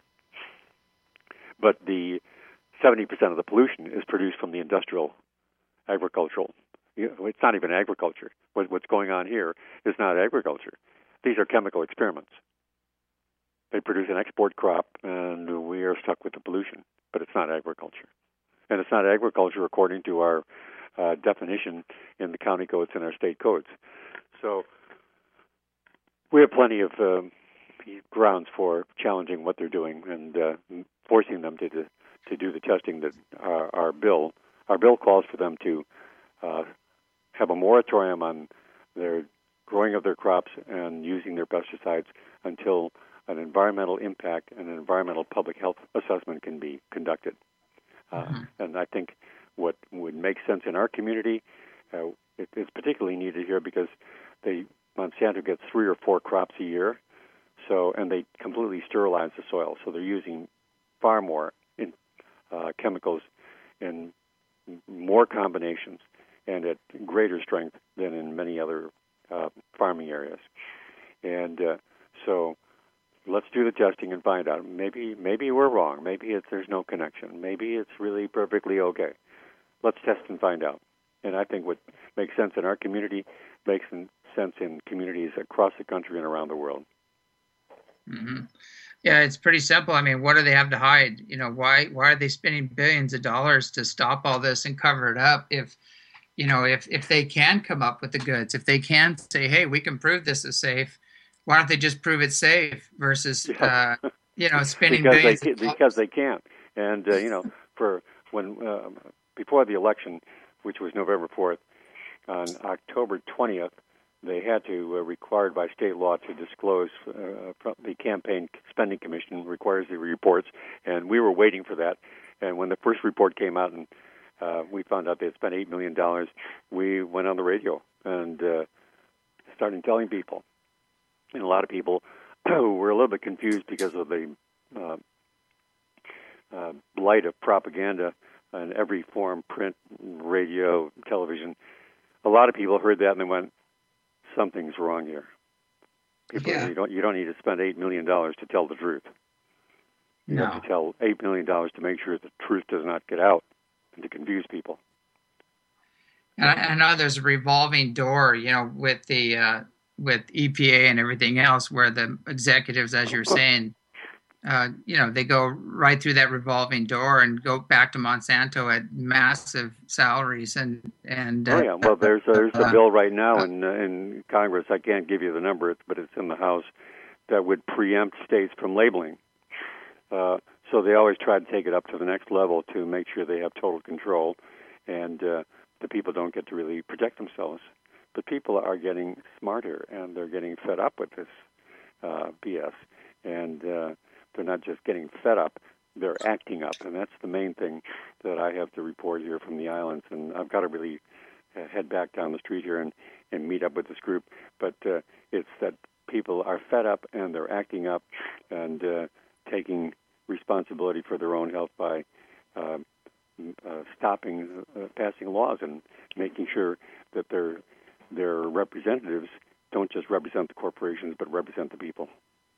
B: But the seventy percent of the pollution is produced from the industrial agricultural. You know, it's not even agriculture. What, what's going on here is not agriculture. These are chemical experiments. They produce an export crop, and we are stuck with the pollution. But it's not agriculture. And it's not agriculture according to our uh, definition in the county codes and our state codes. So we have plenty of uh, grounds for challenging what they're doing and uh, forcing them to, to to do the testing that our, our bill our bill calls for them to uh, have a moratorium on their growing of their crops and using their pesticides until an environmental impact and an environmental public health assessment can be conducted. Uh, mm-hmm. And I think what would make sense in our community, uh, it, it's particularly needed here because they Monsanto gets three or four crops a year, so and they completely sterilize the soil. So they're using far more in, uh, chemicals in more combinations and at greater strength than in many other uh, farming areas. And uh, so let's do the testing and find out. Maybe maybe we're wrong. Maybe it's, there's no connection. Maybe it's really perfectly okay. Let's test and find out. And I think what makes sense in our community makes sense in communities across the country and around the world.
A: Mm-hmm. Yeah, it's pretty simple. I mean, what do they have to hide? You know, why why are they spending billions of dollars to stop all this and cover it up? If you know, if if they can come up with the goods, if they can say, hey, we can prove this is safe, why don't they just prove it's safe versus,
B: yeah.
A: uh, you know, spending
B: because
A: billions
B: they,
A: of dollars?
B: Because they can't. And, uh, you know, for when uh, before the election, which was November fourth, on October twentieth, they had to, uh, required by state law to disclose, uh, from the Campaign Spending Commission requires the reports, and we were waiting for that. And when the first report came out and uh, we found out they had spent eight million dollars, we went on the radio and uh, started telling people. And a lot of people were a little bit confused because of the uh, uh, blight of propaganda in every form, print, radio, television. A lot of people heard that and they went, something's wrong here. People,
A: yeah.
B: you don't you don't need to spend eight million dollars to tell the truth. You
A: no.
B: have to tell eight million dollars to make sure the truth does not get out and to confuse people.
A: And I, I know there's a revolving door, you know, with the uh, with E P A and everything else, where the executives, as you're saying, uh, you know, they go right through that revolving door and go back to Monsanto at massive salaries and and. Uh,
B: oh yeah, well there's a, there's a bill right now in uh, in Congress. I can't give you the number, but it's in the House that would preempt states from labeling. Uh, so they always try to take it up to the next level to make sure they have total control, and uh, the people don't get to really protect themselves. But people are getting smarter, and they're getting fed up with this uh, B S. And uh, they're not just getting fed up, they're acting up. And that's the main thing that I have to report here from the islands. And I've got to really uh, head back down the street here and, and meet up with this group. But uh, it's that people are fed up, and they're acting up and uh, taking responsibility for their own health by uh, uh, stopping, uh, passing laws and making sure that they're their representatives don't just represent the corporations, but represent the people.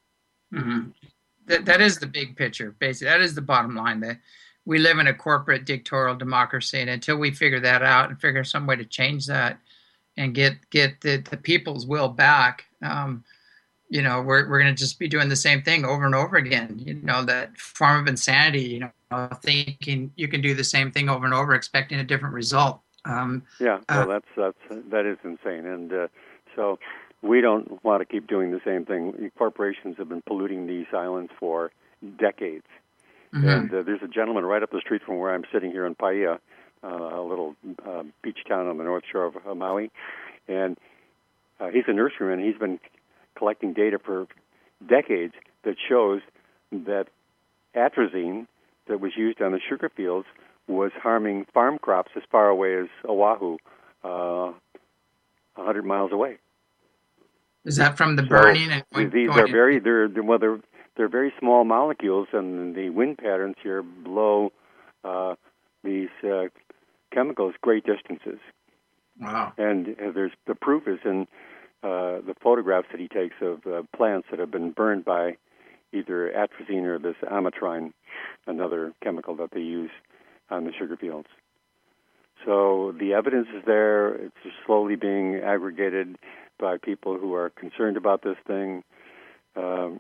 A: Mm-hmm. That that is the big picture, basically. That is the bottom line. That we live in a corporate dictatorial democracy, and until we figure that out and figure some way to change that and get get the, the people's will back, um, you know, we're we're going to just be doing the same thing over and over again. You know, that form of insanity. You know, thinking you can do the same thing over and over, expecting a different result. Um,
B: yeah, well,
A: uh,
B: that's that's that is insane, and uh, so we don't want to keep doing the same thing. Corporations have been polluting these islands for decades, mm-hmm. and uh, there's a gentleman right up the street from where I'm sitting here in Paia, uh, a little uh, beach town on the north shore of Maui, and uh, he's a nurseryman. He's been collecting data for decades that shows that atrazine that was used on the sugar fields was harming farm crops as far away as Oahu, uh, one hundred miles away.
A: Is that from the burning?
B: So
A: and going,
B: these
A: going
B: are very they're well they're they're very small molecules, and the wind patterns here blow uh, these uh, chemicals great distances.
A: Wow.
B: And uh, there's the proof is in uh, the photographs that he takes of uh, plants that have been burned by either atrazine or this ametrine, another chemical that they use on the sugar fields. So the evidence is there. It's just slowly being aggregated by people who are concerned about this thing. Um,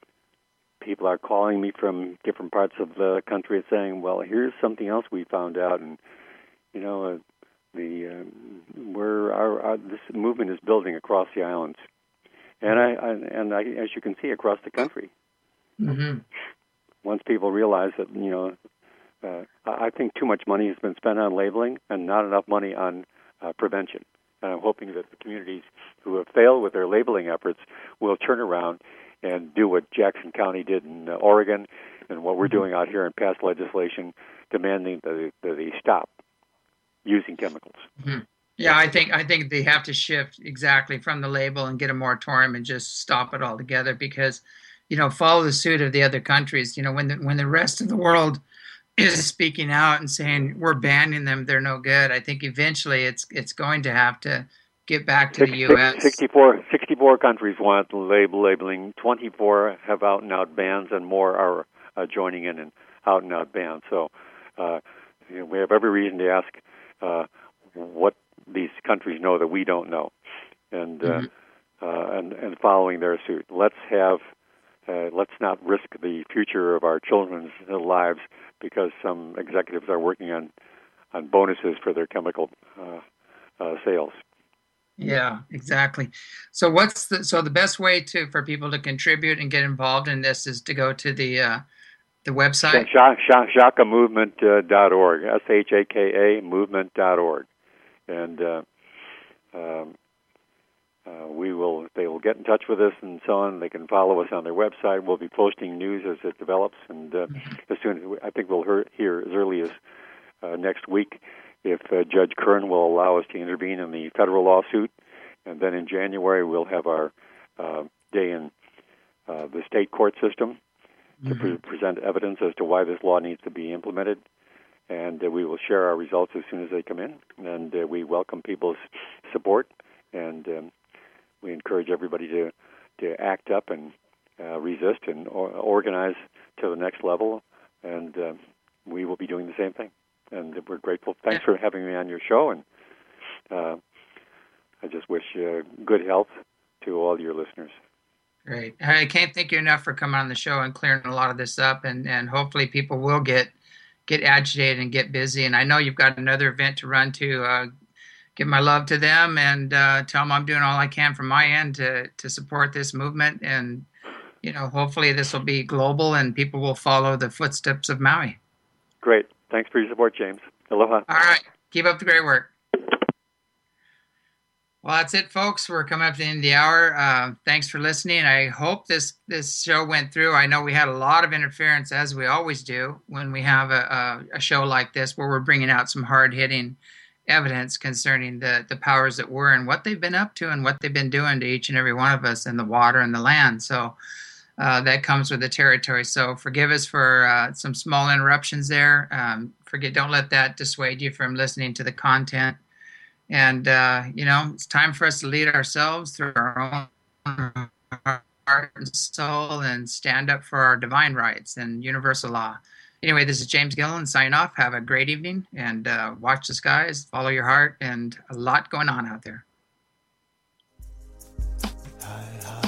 B: people are calling me from different parts of the country and saying, well, here's something else we found out. And, you know, uh, the um, we're, our, our, this movement is building across the islands. And, I, I, and I, as you can see, across the country.
A: Mm-hmm.
B: Once people realize that, you know, uh, I think too much money has been spent on labeling and not enough money on uh, prevention. And I'm hoping that the communities who have failed with their labeling efforts will turn around and do what Jackson County did in uh, Oregon and what we're doing out here and pass legislation demanding that they, that they stop using chemicals.
A: Mm-hmm. Yeah, I think I think they have to shift exactly from the label and get a moratorium and just stop it altogether because, you know, follow the suit of the other countries. You know, when the, when the rest of the world is speaking out and saying we're banning them, they're no good. I think eventually it's it's going to have to get back to the U S
B: sixty-four, sixty-four countries want label labeling. twenty-four have out-and-out bans, and more are uh, joining in and out-and-out bans. So uh, you know, we have every reason to ask uh, what these countries know that we don't know, and uh, mm-hmm. uh, and and following their suit. Let's have uh, let's not risk the future of our children's lives because some executives are working on on bonuses for their chemical uh, uh, sales.
A: Yeah, exactly. So what's the so the best way to for people to contribute and get involved in this is to go to the uh, the website
B: Shaka Movement dot org, S H A K A movement dot org, and uh, um, uh, we will they will get in touch with us and so on. They can follow us on their website. We'll be posting news as it develops, and uh, mm-hmm. as soon as we, I think we'll hear, hear as early as uh, next week if uh, Judge Kern will allow us to intervene in the federal lawsuit, and then in January we'll have our uh, day in uh, the state court system to mm-hmm. pre- present evidence as to why this law needs to be implemented, and uh, we will share our results as soon as they come in, and uh, we welcome people's support, and um, we encourage everybody to, to act up and uh, resist and or- organize to the next level, and uh, we will be doing the same thing. And we're grateful. Thanks for having me on your show, and uh, I just wish uh, good health to all your listeners.
A: Great. I can't thank you enough for coming on the show and clearing a lot of this up, and, and hopefully people will get get agitated and get busy. And I know you've got another event to run to. Uh, give my love to them and uh, tell them I'm doing all I can from my end to to support this movement. And, you know, hopefully this will be global and people will follow the footsteps of Maui.
B: Great. Thanks for your support, James. Aloha.
A: All right. Keep up the great work. Well, that's it, folks. We're coming up to the end of the hour. Uh, thanks for listening. I hope this, this show went through. I know we had a lot of interference, as we always do, when we have a, a, a show like this where we're bringing out some hard-hitting evidence concerning the, the powers that were and what they've been up to and what they've been doing to each and every one of us in the water and the land. So uh, that comes with the territory. So forgive us for uh, some small interruptions there. Um, forget, don't let that dissuade you from listening to the content. And, uh, you know, it's time for us to lead ourselves through our own heart and soul and stand up for our divine rights and universal law. Anyway, this is James Gillen signing off. Have a great evening and uh, watch the skies, follow your heart, and a lot going on out there. Hi, hi.